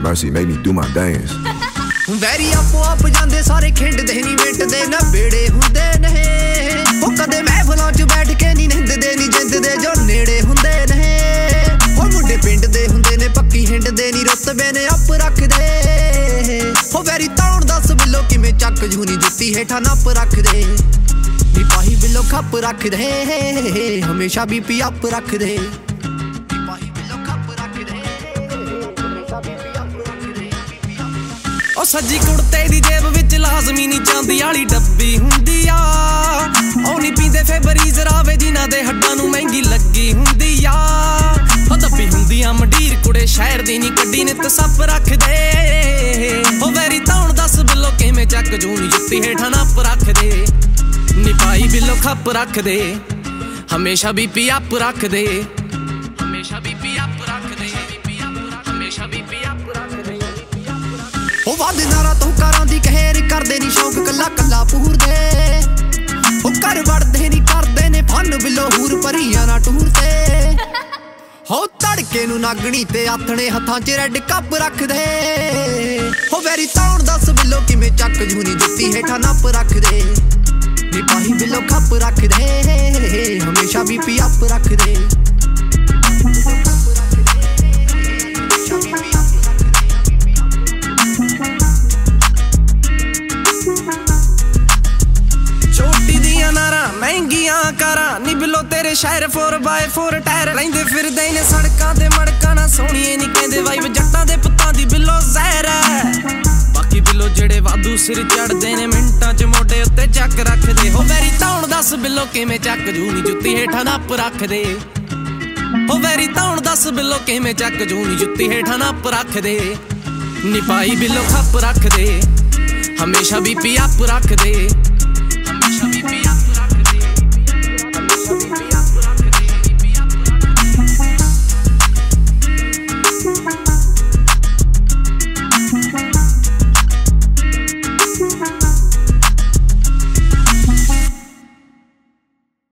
Mercy made me do my dance. ਵੈਰੀ ਆਪੋ ਆਪ ਜਾਂਦੇ ਸਾਰੇ ਖਿੰਡਦੇ ਨਹੀਂ ਮਿੰਟਦੇ ਨਾ ਬੇੜੇ ਹੁੰਦੇ ਨੇ ਉਹ ਕਦੇ ਮਹਿਫਲਾਂ 'ਚ ਬੈਠ ਕੇ ਨਹੀਂ ਨਿੰਦਦੇ ਨਹੀਂ ਜਿੰਦਦੇ ਜੋ ਨੇੜੇ ਹੁੰਦੇ ਨੇ ਉਹ ਮੁੰਡੇ ਪਿੰਡ ਦੇ ਹੁੰਦੇ ਨੇ ਪੱਕੀ ਹਿੰਡਦੇ ਨਹੀਂ ਰੁਤਬੇ ਨੇ ਅੱਪ ਰੱਖਦੇ ਉਹ ਵੈਰੀ ਤਾਉਣ ਦੱਸ ਬਿੱਲੋ ਕਿਵੇਂ ਚੱਕ ਜੂਨੀ ਜੁੱਤੀ ਹੇਠਾਂ ਨੱਪ ਰੱਖਦੇ ਨੀ ਪਾਹੀ ਬਿੱਲੋ ਖੱਪ ਰੱਖਦੇ ਹਮੇਸ਼ਾ ਬੀਪੀ ਅੱਪ ਰੱਖਦੇ ਉਹ ਸੱਜੀ ਕੁੜਤੇ ਦੀ ਜੇਬ ਵਿੱਚ ਲਾਜ਼ਮੀ ਨੀ ਚਾਂਦੀ ਵਾਲੀ ਡੱਬੀ ਹੁੰਦੀ ਆ ਉਹ ਨੀ ਪੀਂਦੇ ਫੇਬਰੀਜ਼ ਰਾਵੇ ਜਿਨ੍ਹਾਂ ਦੇ ਹੱਡਾਂ ਨੂੰ ਮਹਿੰਗੀ ਲੱਗੀ ਹੁੰਦੀ ਆ ਉਹ ਦੱਬੀ ਹੁੰਦੀ ਆ ਮੰਡੀਰ ਕੁੜੇ ਸ਼ਹਿਰ ਦੀ ਨੀ ਕੱਢੀ ਨਿੱਤ ਸੱਪ ਰੱਖਦੇ ਉਹ ਵੈਰੀ ਤਾਉਣ ਦੱਸ ਬਿੱਲੋ ਕਿਵੇਂ ਚੱਕ ਜੂਨੀ ਜੁੱਤੀ ਹੇਠਾਂ ਨੱਪ ਰੱਖਦੇ ਨੀ ਪਾਈ ਬਿੱਲੋ ਖੱਪ ਰੱਖਦੇ ਹਮੇਸ਼ਾ ਬੀਪੀ ਅੱਪ ਰੱਖਦੇ ਹਮੇਸ਼ਾ ਬੀਪੀ ਅੱਪ ਰੱਖਦੇ ਹਮੇਸ਼ਾ ਬੀਪੀ ਅੱਪ ਰੱਖਦੇ ਉਹ ਵੱਧ ਨਾਰਾ ਤੂੰ ਕਾਰਾਂ ਦੀ ਕਹਿਰ ਕਰਦੇ ਨੀ ਸ਼ੌਕ ਕੱਲਾ ਕੱਲਾ ਪੂਰਦੇ ਉਹ ਘਰ ਵੜਦੇ ਨੀ ਕਰਦੇ ਨੇ ਫਨ ਬਿੱਲੋ ਹੂਰ ਭਰੀਆਂ ਨਾ ਟੂਰਦੇ ਹੋ ਤੜਕੇ ਨੂੰ ਨਾਗਣੀ ਤੇ ਆਥਣੇ ਹੱਥਾਂ 'ਚ ਰੈੱਡ ਕੱਪ ਰੱਖਦੇ ਹੋ ਵੈਰੀ ਤਾਉਣ ਦੱਸ ਬਿੱਲੋ ਕਿਵੇਂ ਚੱਕ ਜੂਨੀ ਜੁੱਤੀ ਹੇਠਾਂ ਨੱਪ ਰੱਖਦੇ ਨੀ ਪਾਹੀ ਬਿੱਲੋ ਖੱਪ ਰੱਖਦੇ ਹਮੇਸ਼ਾ ਬੀਪੀ ਅੱਪ ਰੱਖਦੇ ਮਹਿੰਗੀਆਂ ਕਾਰਾਂ ਨੀ ਬਿੱਲੋ ਤੇਰੇ ਸ਼ਹਿਰ 4x4 ਟਾਇਰ ਲੈਂਦੇ ਫਿਰਦੇ ਨੇ ਸੜਕਾਂ ਤੇ ਮੜਕਾਂ ਨਾ ਸੋਹਣੀਏ ਨੀ ਕਹਿੰਦੇ ਵਾਈਬ ਜੱਟਾਂ ਦੇ ਪੁੱਤਾਂ ਦੀ ਬਿੱਲੋ ਜ਼ਹਿਰ ਹੈ ਬਾਕੀ ਬਿੱਲੋ ਜਿਹੜੇ ਵਾਧੂ ਸਿਰ ਚੜਦੇ ਨੇ ਮਿੰਟਾਂ 'ਚ ਮੋਢੇ ਉੱਤੇ ਚੱਕ ਰੱਖਦੇ ਹੋ ਵੈਰੀ ਤਾਉਣ ਦੱਸ ਬਿੱਲੋ ਕਿਵੇਂ ਚੱਕ ਜੂਨੀ ਜੁੱਤੀ ਹੇਠਾਂ ਨੱਪ ਰੱਖਦੇ ਹੋ ਵੈਰੀ ਤਾਉਣ ਦੱਸ ਬਿੱਲੋ ਕਿਵੇਂ ਚੱਕ ਜੂਨੀ ਜੁੱਤੀ ਹੇਠਾਂ ਨੱਪ ਰੱਖਦੇ ਨੀ ਪਾਈ ਬਿੱਲੋ ਖੱਪ ਰੱਖਦੇ ਹਮੇਸ਼ਾ ਬੀਪੀ ਅੱਪ ਰੱਖਦੇ